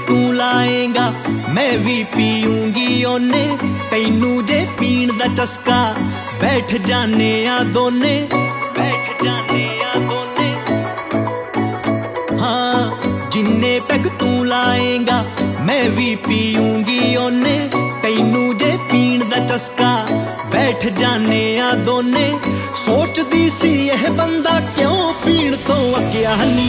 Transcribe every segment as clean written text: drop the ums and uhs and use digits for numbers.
तू लाएगा मैं भी पीऊंगी ओने, तैनू जे पीण दा चस्का बैठ जाने आ दोने, बैठ जाने आ दोने। हाँ जिन्ने पैग तू लाएगा मैं भी पीऊंगी ओने, तैनू जे पीण दा चस्का बैठ जाने आ दोने। सोचदी सी यह बंदा क्यों पीण तो अग्या नी,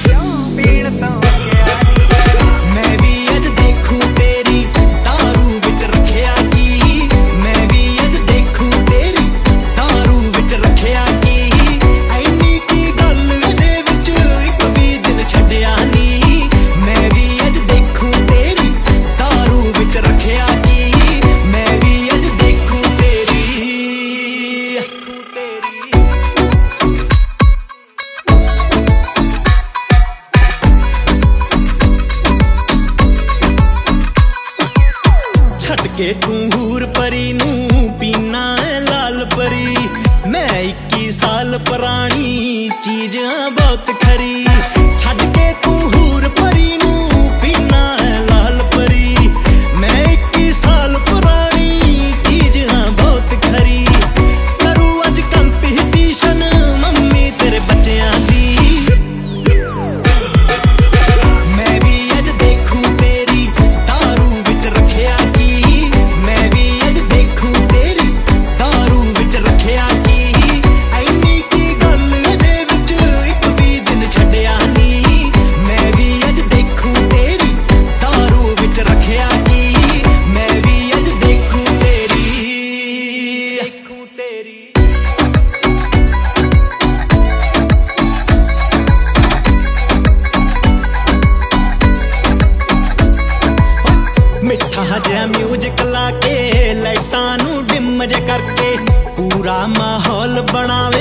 मैं भी अज देखूं तेरी दारू विच रखिया की, मैं भी अज देखूं तेरी दारू विच रखिया की। ऐनी की गल दे विच इक भी दिन छड्डिया नी, मैं भी अज देखूं तेरी दारू विच रखिया की, मैं भी अज देखूं तेरी। छट के तू हूर परी नू पीना है लाल परी, मैं 21 साल पुरानी चीज हाँ बहुत खरी। छट के तू हूर परी नू पीना है लाल परी, मैं 21 साल पुरानी चीज हाँ बहुत खरी। करूँ अज कंपीटीशन मम्मी तेरे बच्चियां दी, मैं भी अज देखूं तेरी दारू विच रखिया की, मैं भी अज देखूं तेरी दारू विच रखिया की। ऐनी की गल दे विच इक भी दिन छड्डिया नी, मैं भी अज देखूं तेरी दारू विच रखिया की, मैं भी अज देखूं तेरी, देखूं तेरी। मिठा जिहा म्यूजिक ला के लाइटां नू डिम जे करके पूरा माहौल बनावे